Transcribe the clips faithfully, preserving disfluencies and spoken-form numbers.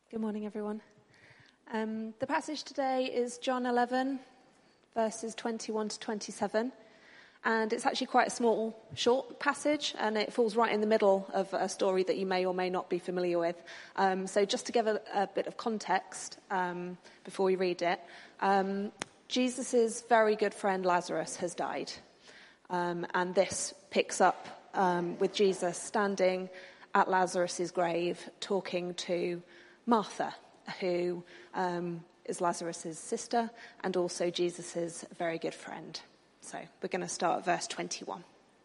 Good morning, everyone. Um, the passage today is John eleven, verses twenty-one to twenty-seven. And it's actually quite a small, short passage, and it falls right in the middle of a story that you may or may not be familiar with. Um, so just to give a, a bit of context um, before we read it, um, Jesus' very good friend Lazarus has died. Um, and this picks up um, with Jesus standing at Lazarus' grave, talking to Martha, who um, is Lazarus' sister and also Jesus' very good friend. So we're going to start at verse twenty-one.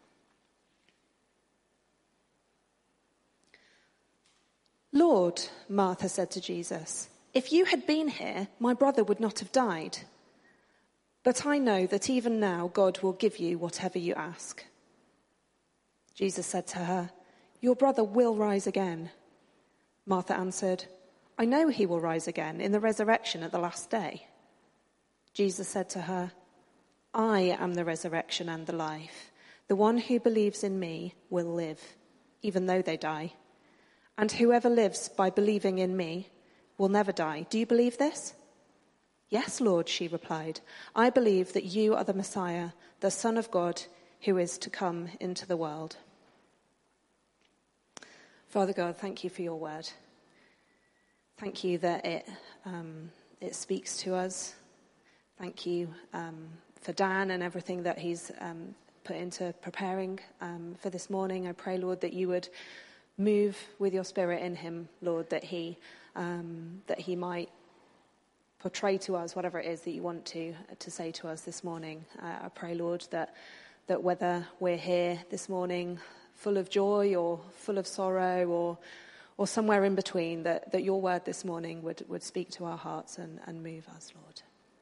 "Lord," Martha said to Jesus, "if you had been here, my brother would not have died. But I know that even now God will give you whatever you ask." Jesus said to her, "Your brother will rise again." Martha answered, "I know he will rise again in the resurrection at the last day." Jesus said to her, "I am the resurrection and the life. The one who believes in me will live, even though they die. And whoever lives by believing in me will never die. Do you believe this?" "Yes, Lord," she replied. "I believe that you are the Messiah, the Son of God, who is to come into the world." Father God, thank you for your word. Thank you that it um, it speaks to us. Thank you um, for Dan and everything that he's um, put into preparing um, for this morning. I pray, Lord, that you would move with your Spirit in him, Lord, that he um, that he might portray to us whatever it is that you want to to say to us this morning. Uh, I pray, Lord, that that whether we're here this morning full of joy or full of sorrow or or somewhere in between, that, that your word this morning would, would speak to our hearts and, and move us, Lord.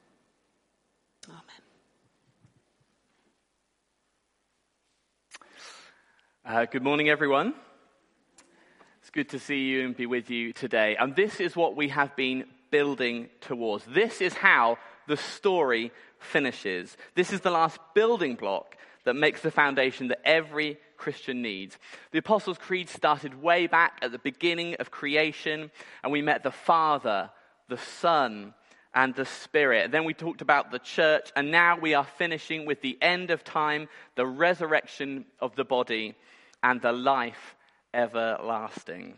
Amen. Uh, good morning, everyone. It's good to see you and be with you today. And this is what we have been building towards. This is how the story finishes. This is the last building block that makes the foundation that every Christian needs. The Apostles' Creed started way back at the beginning of creation, and we met the Father, the Son, and the Spirit. Then we talked about the church, and now we are finishing with the end of time, the resurrection of the body, and the life everlasting.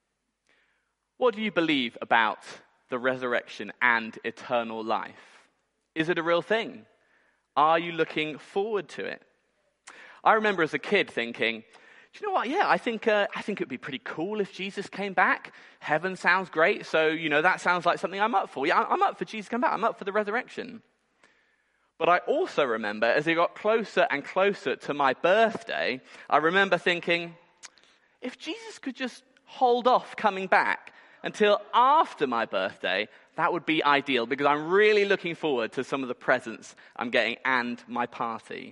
What do you believe about the resurrection and eternal life? Is it a real thing? Are you looking forward to it? I remember as a kid thinking, do you know what? Yeah, I think uh, I think it would be pretty cool if Jesus came back. Heaven sounds great, so you know that sounds like something I'm up for. Yeah, I'm up for Jesus coming back. I'm up for the resurrection. But I also remember, as it got closer and closer to my birthday, I remember thinking, if Jesus could just hold off coming back until after my birthday, that would be ideal, because I'm really looking forward to some of the presents I'm getting and my party.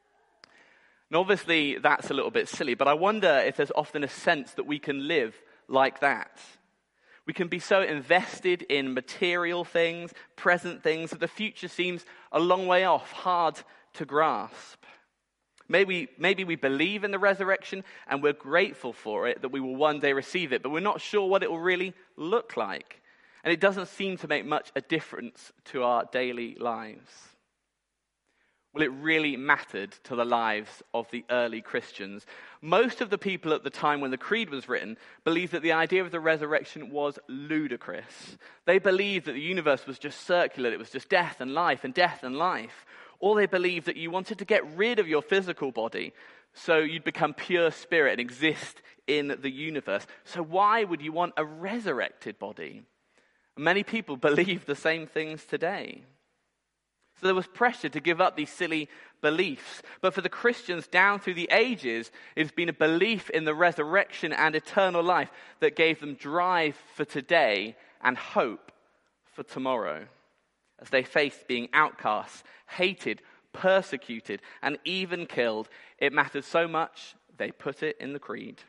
And obviously, that's a little bit silly, but I wonder if there's often a sense that we can live like that. We can be so invested in material things, present things, that the future seems a long way off, hard to grasp. Maybe, maybe we believe in the resurrection and we're grateful for it, that we will one day receive it, but we're not sure what it will really look like. And it doesn't seem to make much a difference to our daily lives. Well, it really mattered to the lives of the early Christians. Most of the people at the time when the Creed was written believed that the idea of the resurrection was ludicrous. They believed that the universe was just circular, it was just death and life and death and life. Or they believed that you wanted to get rid of your physical body so you'd become pure spirit and exist in the universe. So why would you want a resurrected body? Many people believe the same things today. So there was pressure to give up these silly beliefs. But for the Christians down through the ages, it's been a belief in the resurrection and eternal life that gave them drive for today and hope for tomorrow. As they faced being outcasts, hated, persecuted, and even killed, it mattered so much they put it in the Creed.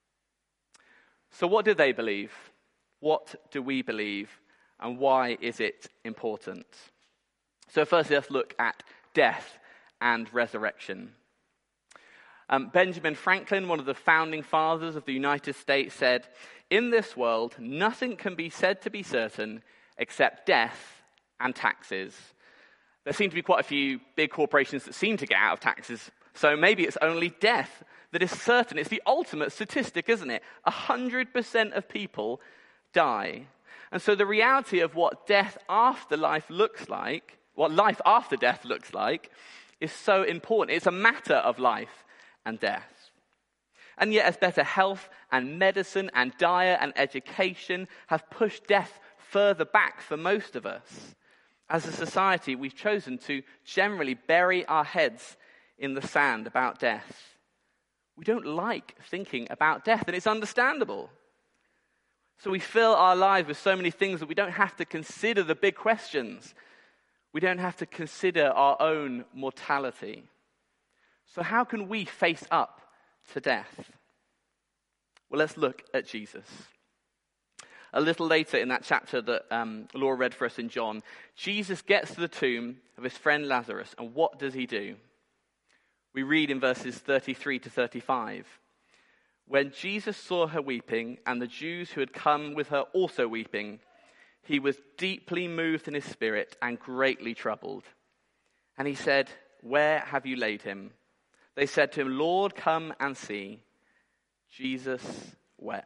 So what do they believe? What do we believe? And why is it important? So firstly, let's look at death and resurrection. Um, Benjamin Franklin, one of the founding fathers of the United States, said, "In this world, nothing can be said to be certain except death and taxes." There seem to be quite a few big corporations that seem to get out of taxes, so maybe it's only death that is certain. It's the ultimate statistic, isn't it? A hundred percent of people die. And so the reality of what death after life looks like, what life after death looks like, is so important. It's a matter of life and death. And yet, as better health and medicine and diet and education have pushed death further back for most of us, as a society, we've chosen to generally bury our heads in the sand about death. We don't like thinking about death, and it's understandable. So we fill our lives with so many things that we don't have to consider the big questions. We don't have to consider our own mortality. So how can we face up to death? Well, let's look at Jesus. A little later in that chapter that um, Laura read for us in John, Jesus gets to the tomb of his friend Lazarus, and what does he do? We read in verses thirty-three to thirty-five. When Jesus saw her weeping, and the Jews who had come with her also weeping, he was deeply moved in his spirit and greatly troubled. And he said, "Where have you laid him?" They said to him, "Lord, come and see." Jesus wept.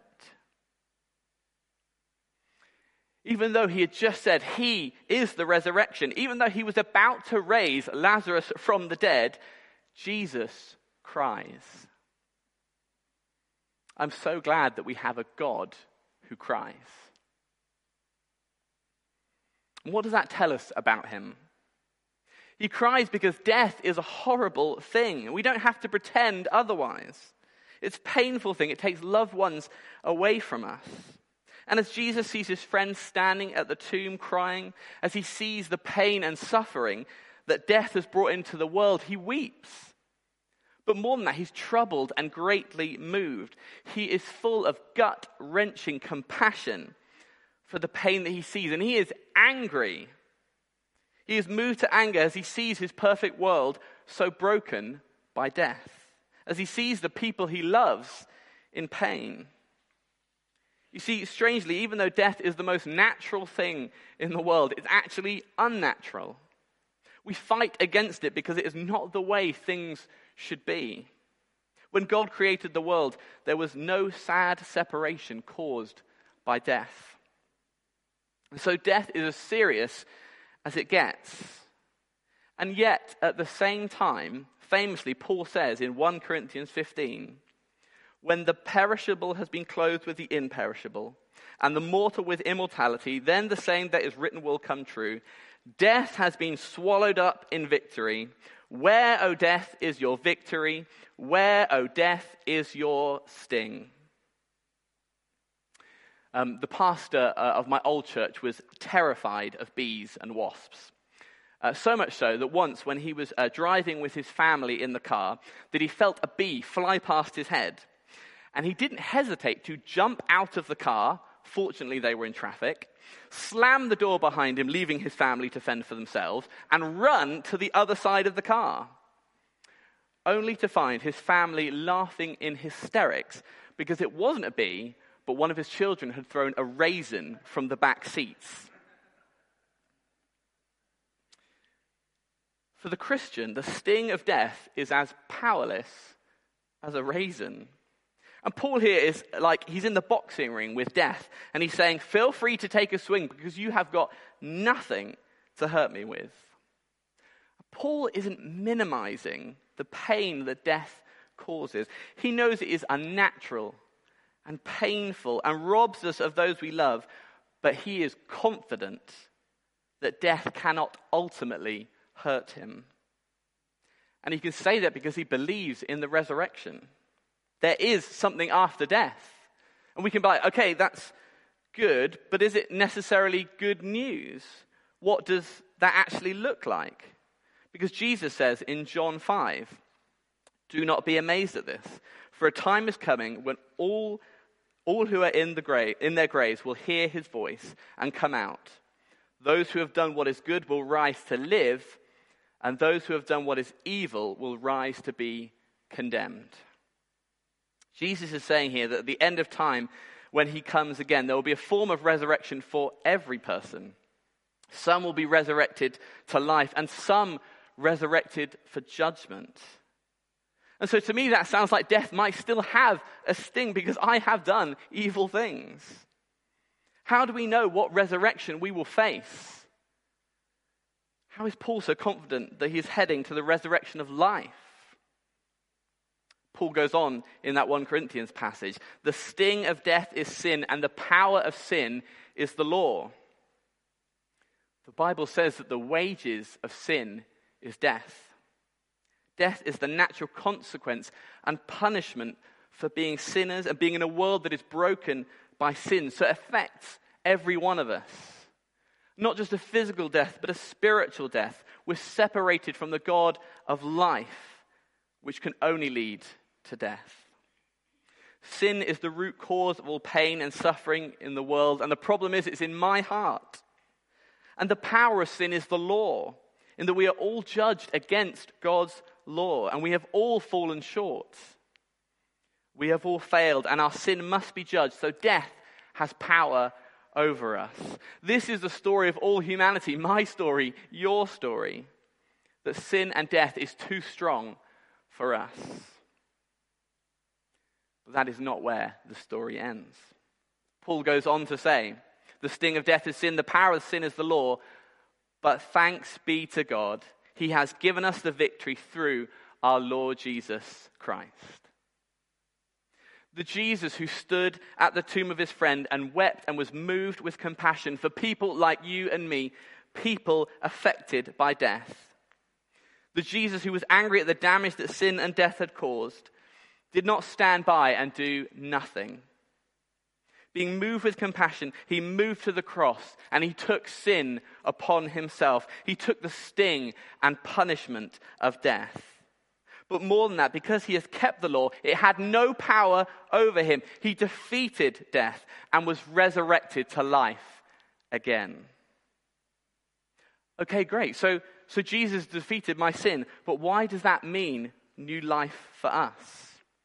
Even though he had just said he is the resurrection, even though he was about to raise Lazarus from the dead, Jesus cries. I'm so glad that we have a God who cries. And what does that tell us about him? He cries because death is a horrible thing. We don't have to pretend otherwise. It's a painful thing. It takes loved ones away from us. And as Jesus sees his friends standing at the tomb crying, as he sees the pain and suffering that death has brought into the world, he weeps. But more than that, he's troubled and greatly moved. He is full of gut-wrenching compassion for the pain that he sees, and he is angry. He is moved to anger as he sees his perfect world so broken by death, as he sees the people he loves in pain. You see, strangely, even though death is the most natural thing in the world, it's actually unnatural. We fight against it because it is not the way things should be. When God created the world, there was no sad separation caused by death. And so death is as serious as it gets. And yet, at the same time, famously, Paul says in First Corinthians fifteen, when the perishable has been clothed with the imperishable, and the mortal with immortality, then the saying that is written will come true. Death has been swallowed up in victory. Where, O death, is your victory? Where, O death, is your sting? Um, the pastor uh, of my old church was terrified of bees and wasps. Uh, so much so that once when he was uh, driving with his family in the car, that he felt a bee fly past his head. And he didn't hesitate to jump out of the car. Fortunately, they were in traffic. Slam the door behind him, leaving his family to fend for themselves, and run to the other side of the car. Only to find his family laughing in hysterics because it wasn't a bee, but one of his children had thrown a raisin from the back seats. For the Christian, the sting of death is as powerless as a raisin. And Paul here is like, he's in the boxing ring with death, and he's saying, feel free to take a swing because you have got nothing to hurt me with. Paul isn't minimizing the pain that death causes. He knows it is unnatural and painful and robs us of those we love, but he is confident that death cannot ultimately hurt him. And he can say that because he believes in the resurrection. There is something after death. And we can be like, okay, that's good, but is it necessarily good news? What does that actually look like? Because Jesus says in John five, do not be amazed at this, for a time is coming when all, all who are in, the grave, in their graves will hear his voice and come out. Those who have done what is good will rise to live, and those who have done what is evil will rise to be condemned. Jesus is saying here that at the end of time, when he comes again, there will be a form of resurrection for every person. Some will be resurrected to life, and some resurrected for judgment. And so to me, that sounds like death might still have a sting because I have done evil things. How do we know what resurrection we will face? How is Paul so confident that he is heading to the resurrection of life? Paul goes on in that First Corinthians passage. The sting of death is sin, and the power of sin is the law. The Bible says that the wages of sin is death. Death is the natural consequence and punishment for being sinners and being in a world that is broken by sin. So it affects every one of us. Not just a physical death, but a spiritual death. We're separated from the God of life, which can only lead to death. Sin is the root cause of all pain and suffering in the world, and the problem is it's in my heart. And the power of sin is the law, in that we are all judged against God's law, and we have all fallen short. We have all failed, and our sin must be judged, so death has power over us. This is the story of all humanity, my story, your story, that sin and death is too strong for us. But that is not where the story ends. Paul goes on to say, the sting of death is sin, the power of sin is the law, but thanks be to God, he has given us the victory through our Lord Jesus Christ. The Jesus who stood at the tomb of his friend and wept and was moved with compassion for people like you and me, people affected by death. The Jesus who was angry at the damage that sin and death had caused, did not stand by and do nothing. Being moved with compassion, he moved to the cross and he took sin upon himself. He took the sting and punishment of death. But more than that, because he has kept the law, it had no power over him. He defeated death and was resurrected to life again. Okay, great. So, so Jesus defeated my sin, but why does that mean new life for us?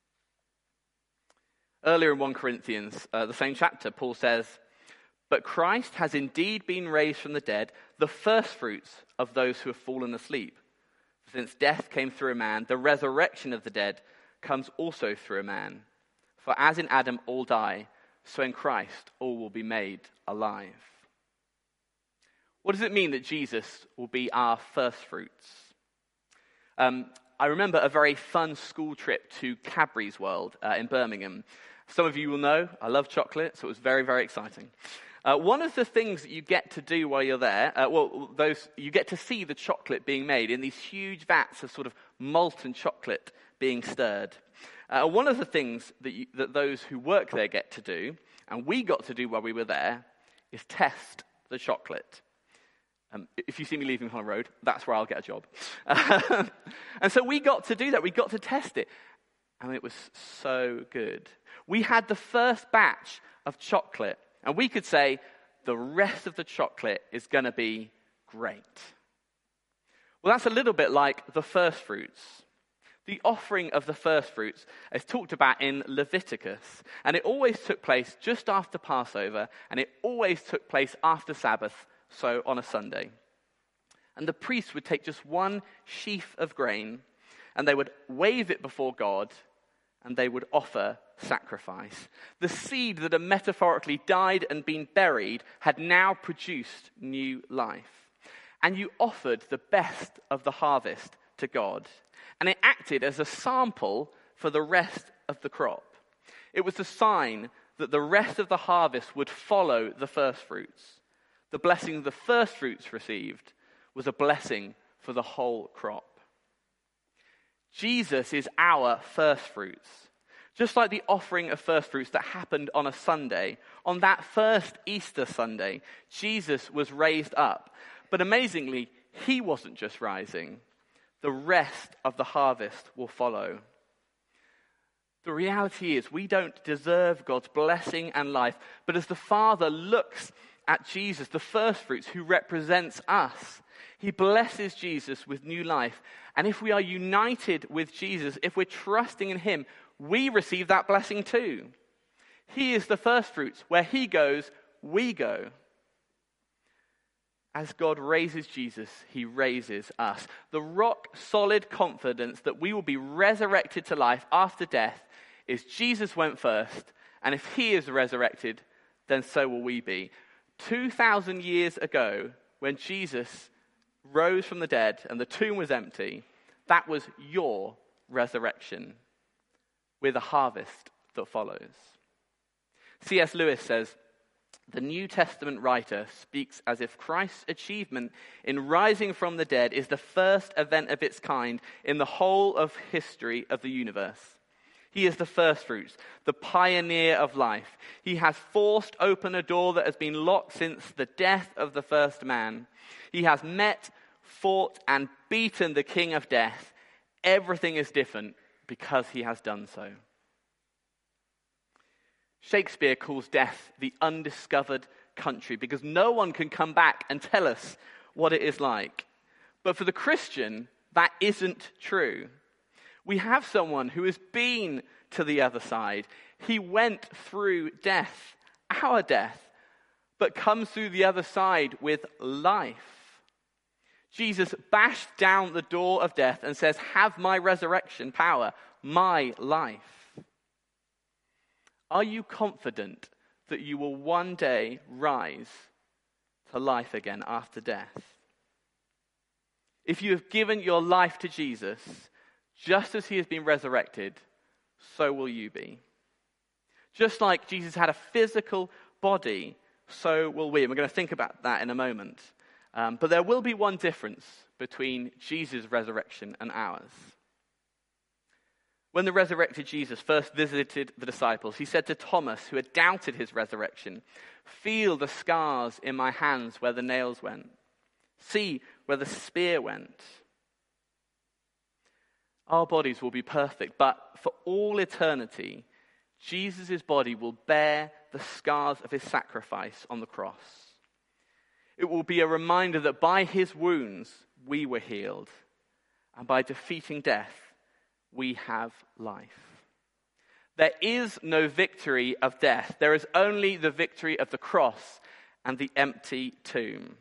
Earlier in First Corinthians, uh, the same chapter, Paul says, but Christ has indeed been raised from the dead, the firstfruits of those who have fallen asleep. Since death came through a man, the resurrection of the dead comes also through a man. For as in Adam all die, so in Christ all will be made alive. What does it mean that Jesus will be our firstfruits? Um, I remember a very fun school trip to Cadbury's World uh, in Birmingham. Some of you will know I love chocolate, so it was very, very exciting. Uh, one of the things that you get to do while you're there, uh, well, those you get to see the chocolate being made in these huge vats of sort of molten chocolate being stirred. Uh, one of the things that, you, that those who work there get to do, and we got to do while we were there, is test the chocolate. Um, if you see me leaving Holland Road, that's where I'll get a job. Um, and so we got to do that. We got to test it. And it was so good. We had the first batch of chocolate. And we could say, the rest of the chocolate is going to be great. Well, that's a little bit like the first fruits. The offering of the first fruits is talked about in Leviticus. And it always took place just after Passover. And it always took place after Sabbath, so on a Sunday. And the priest would take just one sheaf of grain, and they would wave it before God, and they would offer sacrifice. The seed that had metaphorically died and been buried had now produced new life. And you offered the best of the harvest to God. And it acted as a sample for the rest of the crop. It was a sign that the rest of the harvest would follow the first fruits. The blessing the first fruits received was a blessing for the whole crop. Jesus is our first fruits. Just like the offering of first fruits that happened on a Sunday, on that first Easter Sunday, Jesus was raised up. But amazingly, he wasn't just rising. The rest of the harvest will follow. The reality is we don't deserve God's blessing and life, but as the Father looks at Jesus, the first fruits who represents us, He blesses Jesus with new life. And if we are united with Jesus, if we're trusting in him, we receive that blessing too. He is the first fruits. Where he goes, we go. As God raises Jesus, he raises us. The rock-solid confidence that we will be resurrected to life after death is Jesus went first, and if he is resurrected, then so will we be. two thousand years ago, when Jesus rose from the dead and the tomb was empty, that was your resurrection, with a harvest that follows. C S Lewis says, the New Testament writer speaks as if Christ's achievement in rising from the dead is the first event of its kind in the whole of history of the universe. He is the first fruits, the pioneer of life. He has forced open a door that has been locked since the death of the first man. He has met, fought, and beaten the king of death. Everything is different because he has done so. Shakespeare calls death the undiscovered country because no one can come back and tell us what it is like. But for the Christian, that isn't true. We have someone who has been to the other side. He went through death, our death, but comes through the other side with life. Jesus bashed down the door of death and says, have my resurrection power, my life. Are you confident that you will one day rise to life again after death? If you have given your life to Jesus, just as he has been resurrected, so will you be. Just like Jesus had a physical body, so will we. And we're going to think about that in a moment. Um, but there will be one difference between Jesus' resurrection and ours. When the resurrected Jesus first visited the disciples, he said to Thomas, who had doubted his resurrection, feel the scars in my hands where the nails went. See where the spear went. Our bodies will be perfect, but for all eternity, Jesus' body will bear the scars of his sacrifice on the cross. It will be a reminder that by his wounds we were healed, and by defeating death, we have life. There is no victory of death. There is only the victory of the cross and the empty tomb.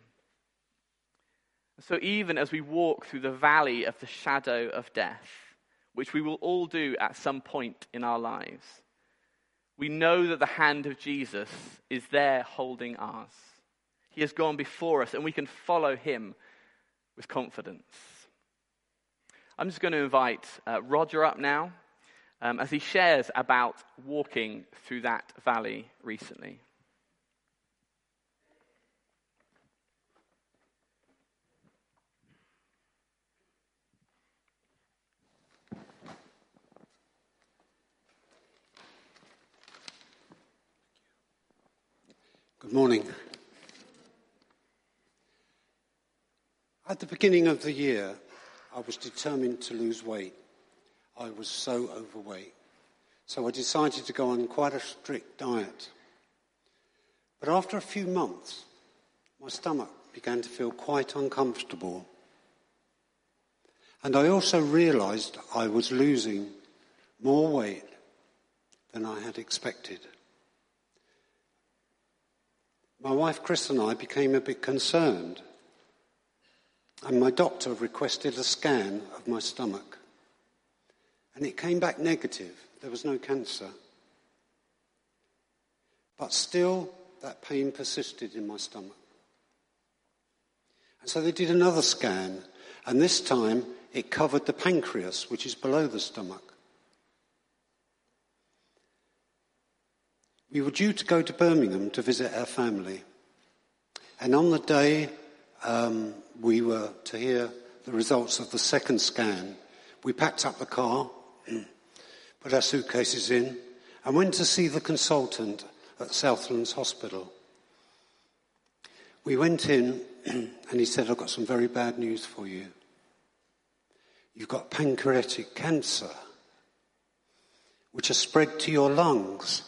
So even as we walk through the valley of the shadow of death, which we will all do at some point in our lives, we know that the hand of Jesus is there holding ours. He has gone before us and we can follow him with confidence. I'm just going to invite uh, Roger up now um, as he shares about walking through that valley recently. Good morning. At the beginning of the year, I was determined to lose weight. I was so overweight. So I decided to go on quite a strict diet. But after a few months, my stomach began to feel quite uncomfortable. And I also realized I was losing more weight than I had expected. My wife Chris and I became a bit concerned. And my doctor requested a scan of my stomach. And it came back negative. There was no cancer. But still, that pain persisted in my stomach. And so they did another scan. And this time, it covered the pancreas, which is below the stomach. We were due to go to Birmingham to visit our family. And on the day um, we were to hear the results of the second scan, we packed up the car, put our suitcases in, and went to see the consultant at Southlands Hospital. We went in, and he said, I've got some very bad news for you. You've got pancreatic cancer, which has spread to your lungs.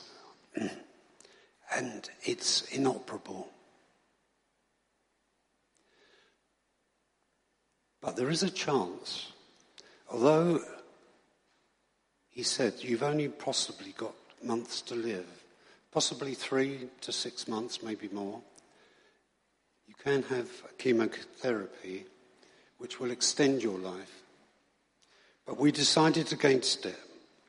And it's inoperable. But there is a chance, although he said you've only possibly got months to live, possibly three to six months, maybe more, you can have chemotherapy which will extend your life. But we decided against it.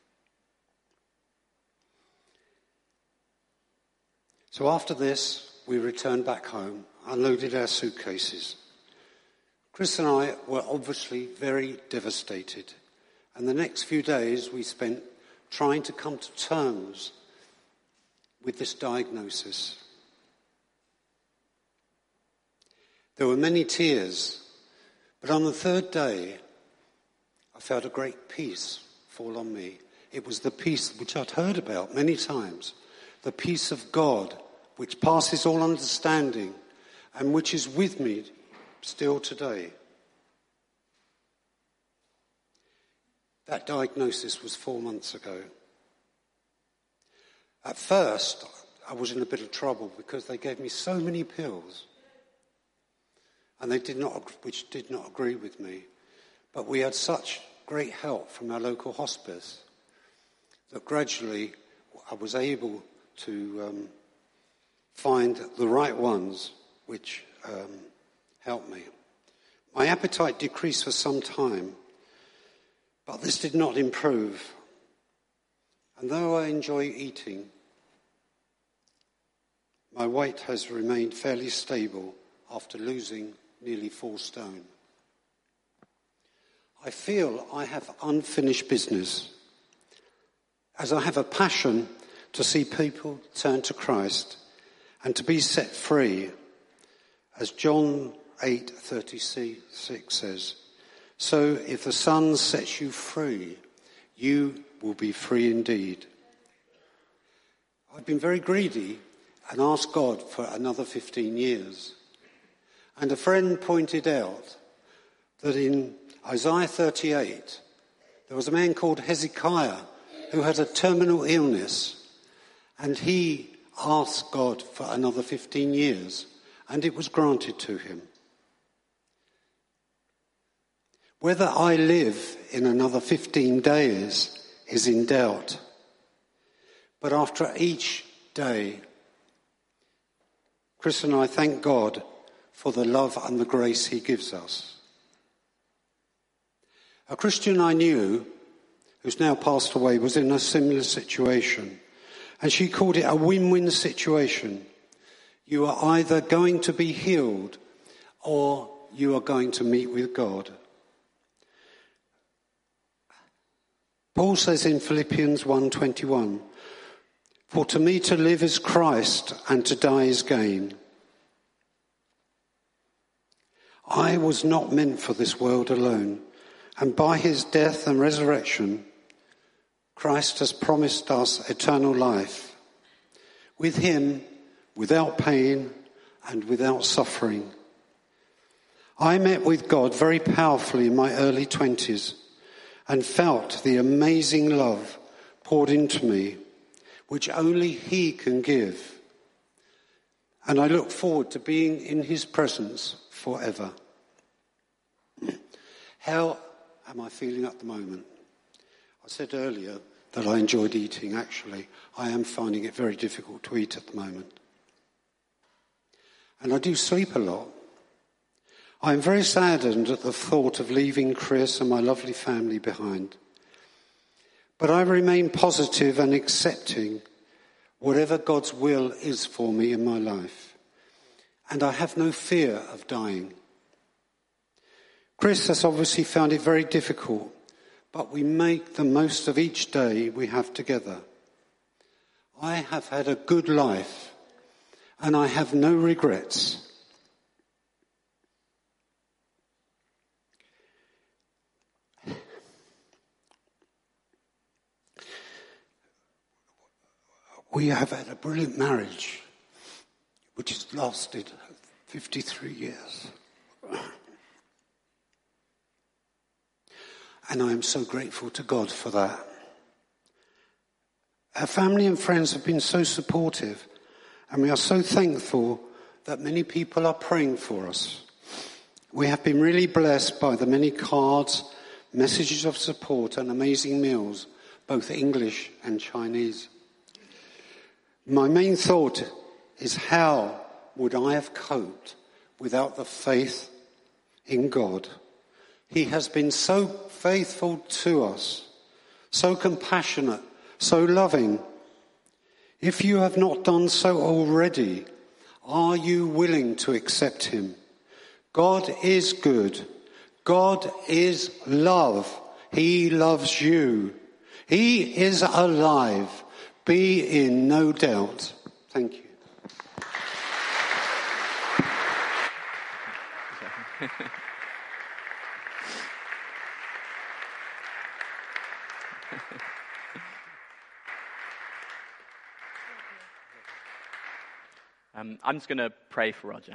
So after this, we returned back home, unloaded our suitcases. Chris and I were obviously very devastated, and the next few days we spent trying to come to terms with this diagnosis. There were many tears, but on the third day, I felt a great peace fall on me. It was the peace which I'd heard about many times, the peace of God, which passes all understanding and which is with me still today. That diagnosis was four months ago. At first, I was in a bit of trouble because they gave me so many pills, and they did not, which did not agree with me. But we had such great help from our local hospice that gradually I was able to um, find the right ones which um, helped me. My appetite decreased for some time, but this did not improve. And though I enjoy eating, my weight has remained fairly stable after losing nearly four stone. I feel I have unfinished business, as I have a passion to see people turn to Christ and to be set free, as John eight thirty-six says, "So if the Son sets you free, you will be free indeed." I've been very greedy and asked God for another fifteen years. And a friend pointed out that in Isaiah thirty-eight, there was a man called Hezekiah who had a terminal illness, and he asked God for another fifteen years, and it was granted to him. Whether I live in another fifteen days is in doubt. But after each day, Chris and I thank God for the love and the grace he gives us. A Christian I knew, who's now passed away, was in a similar situation, and she called it a win-win situation. You are either going to be healed or you are going to meet with God. Paul says in Philippians one twenty-one, "For to me to live is Christ, and to die is gain." I was not meant for this world alone, and by his death and resurrection, Christ has promised us eternal life. With him, without pain and without suffering. I met with God very powerfully in my early twenties and felt the amazing love poured into me, which only he can give. And I look forward to being in his presence forever. How am I feeling at the moment? I said earlier that I enjoyed eating. Actually, I am finding it very difficult to eat at the moment. And I do sleep a lot. I am very saddened at the thought of leaving Chris and my lovely family behind. But I remain positive and accepting whatever God's will is for me in my life. And I have no fear of dying. Chris has obviously found it very difficult, but we make the most of each day we have together. I have had a good life, and I have no regrets. We have had a brilliant marriage, which has lasted fifty-three years. And I am so grateful to God for that. Our family and friends have been so supportive, and we are so thankful that many people are praying for us. We have been really blessed by the many cards, messages of support and amazing meals, both English and Chinese. My main thought is, how would I have coped without the faith in God? He has been so faithful to us, so compassionate, so loving. If you have not done so already, are you willing to accept him? God is good. God is love. He loves you. He is alive. Be in no doubt. Thank you. um, I'm just going to pray for Roger.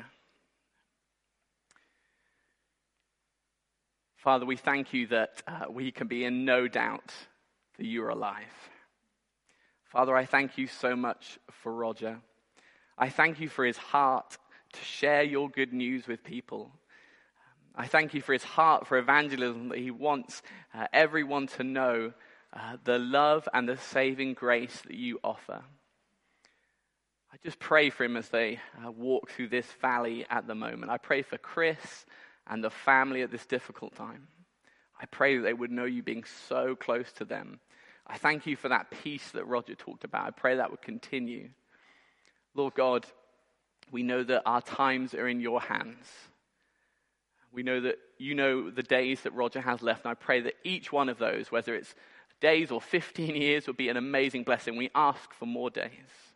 Father, we thank you that uh, we can be in no doubt that you are alive. Father, I thank you so much for Roger. I thank you for his heart to share your good news with people. I thank you for his heart for evangelism, that he wants uh, everyone to know uh, the love and the saving grace that you offer. I just pray for him as they uh, walk through this valley at the moment. I pray for Chris and the family at this difficult time. I pray that they would know you being so close to them. I thank you for that peace that Roger talked about. I pray that would continue. Lord God, we know that our times are in your hands. We know that you know the days that Roger has left, and I pray that each one of those, whether it's days or fifteen years, would be an amazing blessing. We ask for more days.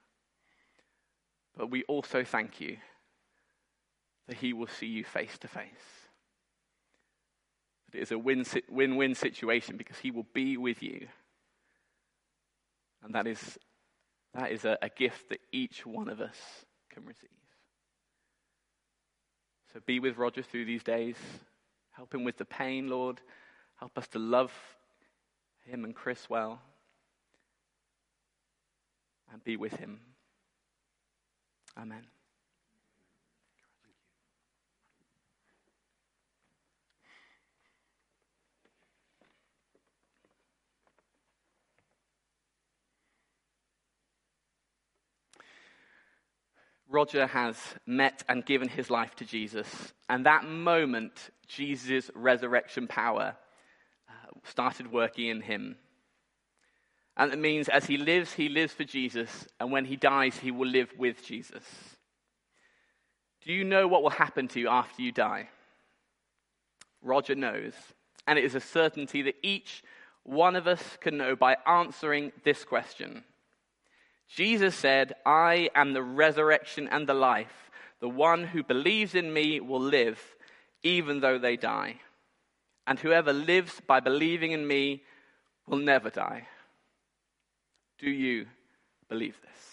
But we also thank you that he will see you face to face. That it is a win, win-win situation because he will be with you. And that is, that is a, a gift that each one of us can receive. So be with Roger through these days. Help him with the pain, Lord. Help us to love him and Chris well. And be with him. Amen. Roger has met and given his life to Jesus. And that moment, Jesus' resurrection power uh, started working in him. And it means as he lives, he lives for Jesus. And when he dies, he will live with Jesus. Do you know what will happen to you after you die? Roger knows. And it is a certainty that each one of us can know by answering this question. Jesus said, I am the resurrection and the life. The one who believes in me will live, even though they die. And whoever lives by believing in me will never die. Do you believe this?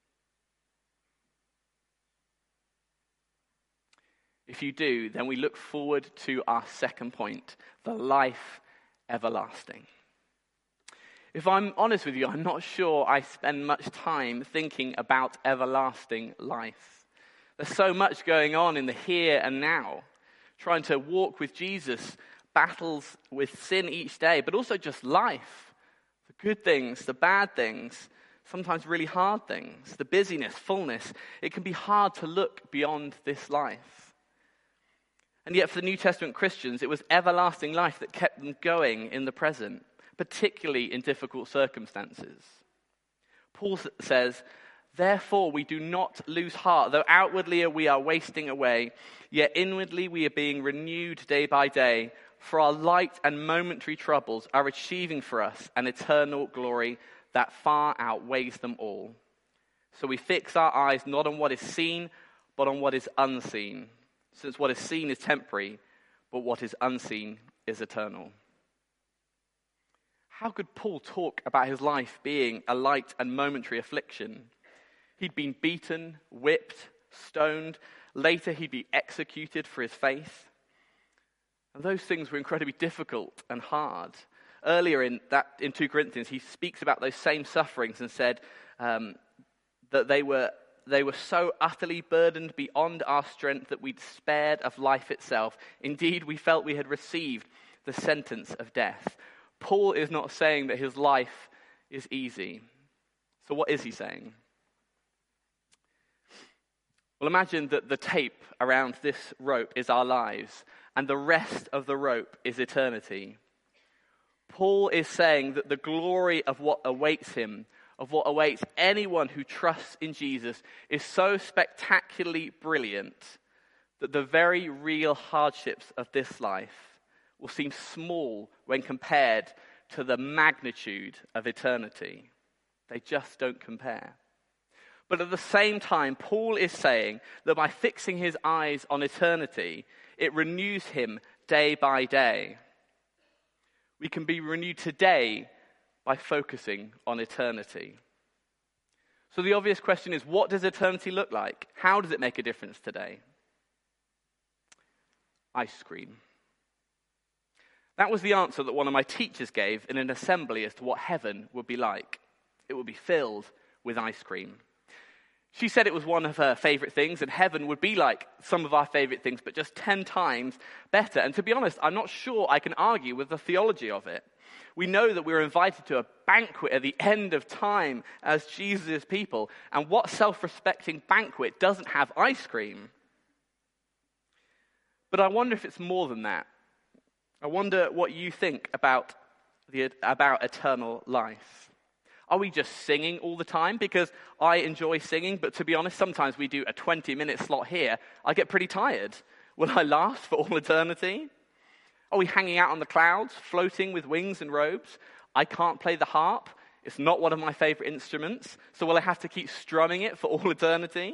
If you do, then we look forward to our second point, the life everlasting. If I'm honest with you, I'm not sure I spend much time thinking about everlasting life. There's so much going on in the here and now, trying to walk with Jesus, battles with sin each day, but also just life. The good things, the bad things, sometimes really hard things, the busyness, fullness. It can be hard to look beyond this life. And yet for the New Testament Christians, it was everlasting life that kept them going in the present, particularly in difficult circumstances. Paul says, therefore we do not lose heart, though outwardly we are wasting away, yet inwardly we are being renewed day by day, for our light and momentary troubles are achieving for us an eternal glory that far outweighs them all. So we fix our eyes not on what is seen, but on what is unseen, since what is seen is temporary, but what is unseen is eternal. How could Paul talk about his life being a light and momentary affliction? He'd been beaten, whipped, stoned. Later he'd be executed for his faith. And those things were incredibly difficult and hard. Earlier in that in Second Corinthians, he speaks about those same sufferings and said um, that they were they were so utterly burdened beyond our strength that we despaired of life itself. Indeed, we felt we had received the sentence of death. Paul is not saying that his life is easy. So what is he saying? Well, imagine that the tape around this rope is our lives, and the rest of the rope is eternity. Paul is saying that the glory of what awaits him, of what awaits anyone who trusts in Jesus, is so spectacularly brilliant that the very real hardships of this life will seem small when compared to the magnitude of eternity. They just don't compare. But at the same time, Paul is saying that by fixing his eyes on eternity, it renews him day by day. We can be renewed today by focusing on eternity. So the obvious question is, what does eternity look like? How does it make a difference today? Ice cream. That was the answer that one of my teachers gave in an assembly as to what heaven would be like. It would be filled with ice cream. She said it was one of her favorite things, and heaven would be like some of our favorite things, but just ten times better. And to be honest, I'm not sure I can argue with the theology of it. We know that we're invited to a banquet at the end of time as Jesus' people, and what self-respecting banquet doesn't have ice cream? But I wonder if it's more than that. I wonder what you think about the about eternal life. Are we just singing all the time? Because I enjoy singing, but to be honest, sometimes we do a twenty-minute slot here. I get pretty tired. Will I last for all eternity? Are we hanging out on the clouds, floating with wings and robes? I can't play the harp. It's not one of my favorite instruments. So will I have to keep strumming it for all eternity?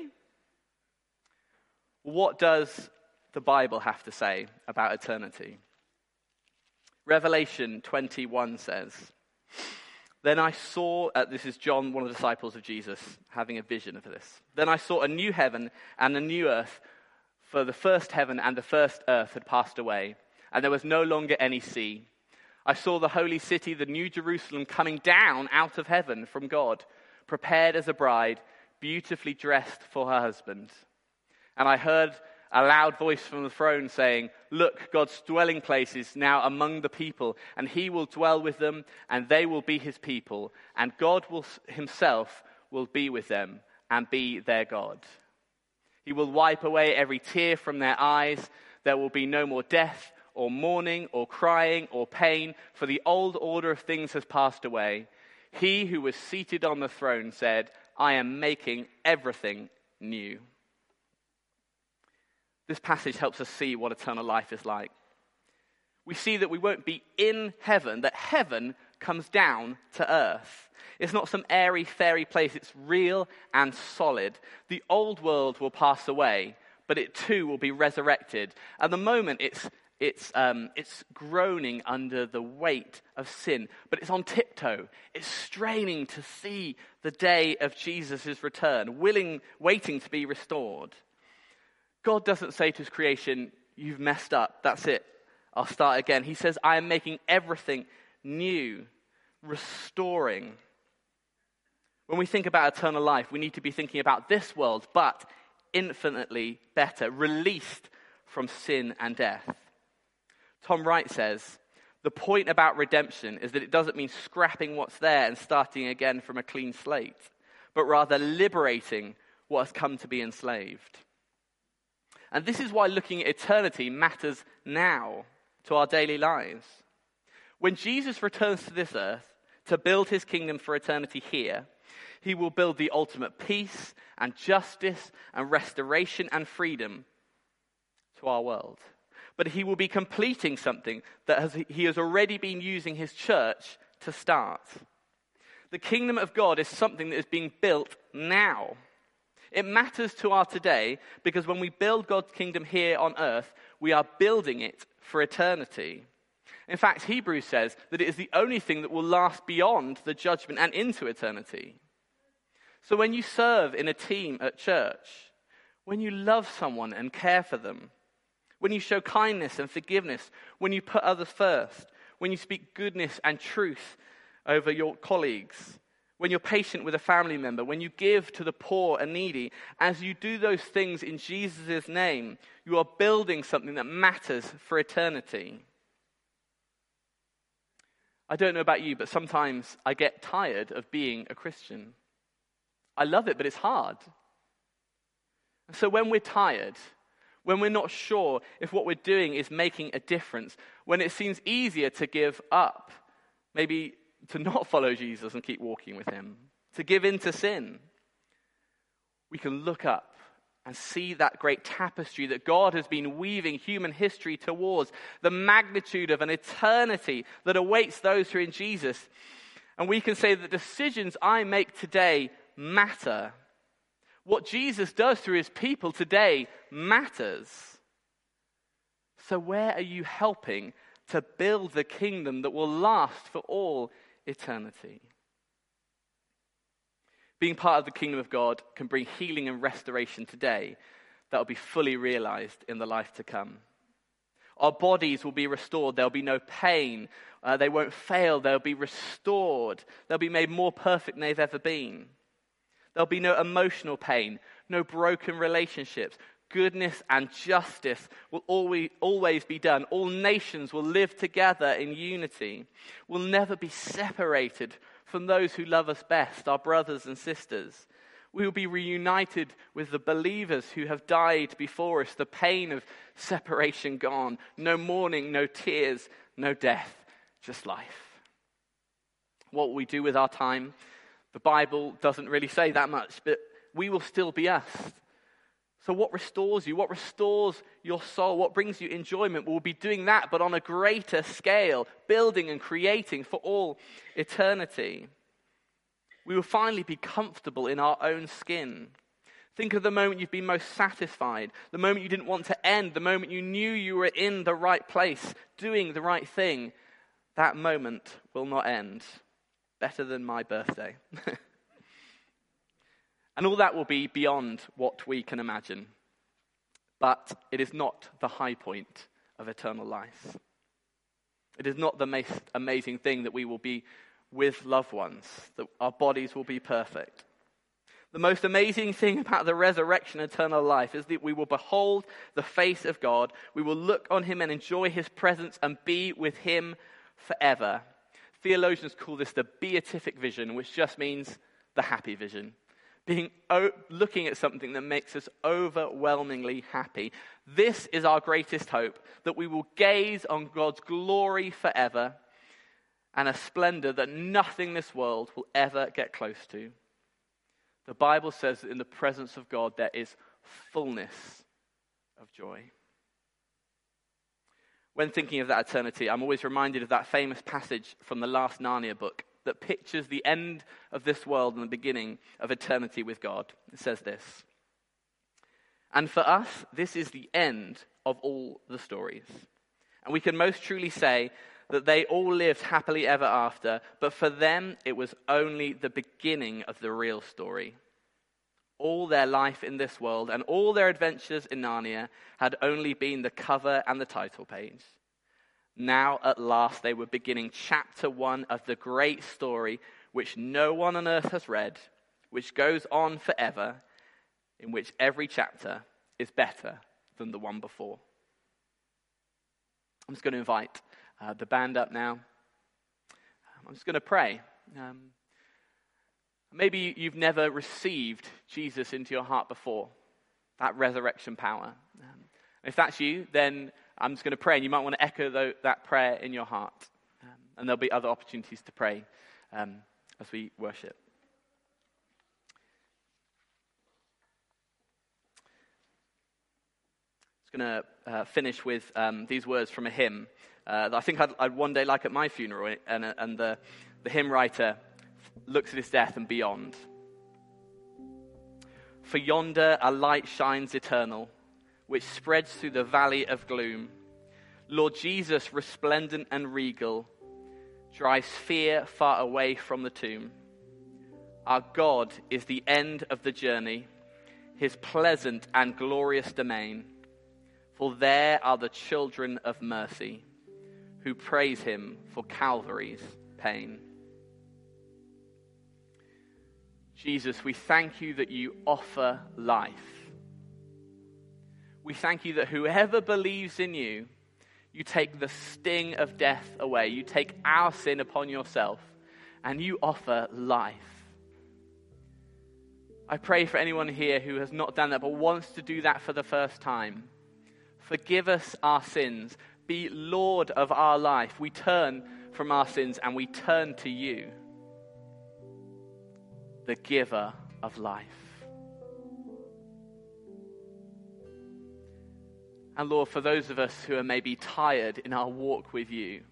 What does the Bible have to say about eternity? Revelation twenty-one says, Then I saw, uh, this is John, one of the disciples of Jesus, having a vision of this. Then I saw a new heaven and a new earth, for the first heaven and the first earth had passed away, and there was no longer any sea. I saw the holy city, the new Jerusalem, coming down out of heaven from God, prepared as a bride, beautifully dressed for her husband. And I heard a loud voice from the throne saying, Look, God's dwelling place is now among the people, and he will dwell with them, and they will be his people, and God will himself will be with them and be their God. He will wipe away every tear from their eyes. There will be no more death or mourning or crying or pain, for the old order of things has passed away. He who was seated on the throne said, I am making everything new. This passage helps us see what eternal life is like. We see that we won't be in heaven, that heaven comes down to earth. It's not some airy, fairy place. It's real and solid. The old world will pass away, but it too will be resurrected. At the moment, it's it's um, it's groaning under the weight of sin, but it's on tiptoe. It's straining to see the day of Jesus' return, willing, waiting to be restored. God doesn't say to his creation, you've messed up, that's it, I'll start again. He says, I am making everything new, restoring. When we think about eternal life, we need to be thinking about this world, but infinitely better, released from sin and death. Tom Wright says, the point about redemption is that it doesn't mean scrapping what's there and starting again from a clean slate, but rather liberating what has come to be enslaved. And this is why looking at eternity matters now to our daily lives. When Jesus returns to this earth to build his kingdom for eternity here, he will build the ultimate peace and justice and restoration and freedom to our world. But he will be completing something that has, he has already been using his church to start. The kingdom of God is something that is being built now. It matters to our today because when we build God's kingdom here on earth, we are building it for eternity. In fact, Hebrews says that it is the only thing that will last beyond the judgment and into eternity. So when you serve in a team at church, when you love someone and care for them, when you show kindness and forgiveness, when you put others first, when you speak goodness and truth over your colleagues, when you're patient with a family member, when you give to the poor and needy, as you do those things in Jesus' name, you are building something that matters for eternity. I don't know about you, but sometimes I get tired of being a Christian. I love it, but it's hard. And so when we're tired, when we're not sure if what we're doing is making a difference, when it seems easier to give up, maybe to not follow Jesus and keep walking with him, to give in to sin, we can look up and see that great tapestry that God has been weaving human history towards, the magnitude of an eternity that awaits those who are in Jesus. And we can say the decisions I make today matter. What Jesus does through his people today matters. So where are you helping to build the kingdom that will last for all eternity? Being part of the kingdom of God can bring healing and restoration today that will be fully realized in the life to come. Our bodies will be restored. There'll be no pain. Uh, they won't fail. They'll be restored. They'll be made more perfect than they've ever been. There'll be no emotional pain, no broken relationships. Goodness and justice will always, always be done. All nations will live together in unity. We'll never be separated from those who love us best, our brothers and sisters. We will be reunited with the believers who have died before us, the pain of separation gone. No mourning, no tears, no death, just life. What will we do with our time? The Bible doesn't really say that much, but we will still be us. So what restores you? What restores your soul? What brings you enjoyment? We'll be doing that, but on a greater scale, building and creating for all eternity. We will finally be comfortable in our own skin. Think of the moment you've been most satisfied, the moment you didn't want to end, the moment you knew you were in the right place, doing the right thing. That moment will not end. Better than my birthday. And all that will be beyond what we can imagine. But it is not the high point of eternal life. It is not the most amazing thing that we will be with loved ones, that our bodies will be perfect. The most amazing thing about the resurrection and eternal life is that we will behold the face of God. We will look on him and enjoy his presence and be with him forever. Theologians call this the beatific vision, which just means the happy vision. Being o- looking at something that makes us overwhelmingly happy. This is our greatest hope, that we will gaze on God's glory forever and a splendor that nothing in this world will ever get close to. The Bible says that in the presence of God there is fullness of joy. When thinking of that eternity, I'm always reminded of that famous passage from the last Narnia book that pictures the end of this world and the beginning of eternity with God. It says this: "And for us, this is the end of all the stories. And we can most truly say that they all lived happily ever after, but for them it was only the beginning of the real story. All their life in this world and all their adventures in Narnia had only been the cover and the title page. Now, at last, they were beginning chapter one of the great story which no one on earth has read, which goes on forever, in which every chapter is better than the one before." I'm just going to invite uh, the band up now. I'm just going to pray. Um, maybe you've never received Jesus into your heart before, that resurrection power. Um, if that's you, then I'm just going to pray, and you might want to echo the, that prayer in your heart. Um, and there'll be other opportunities to pray um, as we worship. I'm just going to uh, finish with um, these words from a hymn uh, that I think I'd, I'd one day like at my funeral. And, and the, the hymn writer looks at his death and beyond. "For yonder a light shines eternal, which spreads through the valley of gloom. Lord Jesus, resplendent and regal, drives fear far away from the tomb. Our God is the end of the journey, his pleasant and glorious domain. For there are the children of mercy, who praise him for Calvary's pain." Jesus, we thank you that you offer life. We thank you that whoever believes in you, you take the sting of death away. You take our sin upon yourself and you offer life. I pray for anyone here who has not done that but wants to do that for the first time. Forgive us our sins. Be Lord of our life. We turn from our sins and we turn to you, the giver of life. And Lord, for those of us who are maybe tired in our walk with you,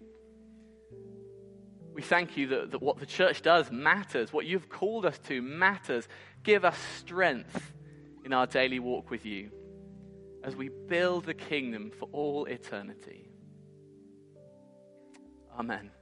we thank you that, that what the church does matters. What you've called us to matters. Give us strength in our daily walk with you as we build the kingdom for all eternity. Amen.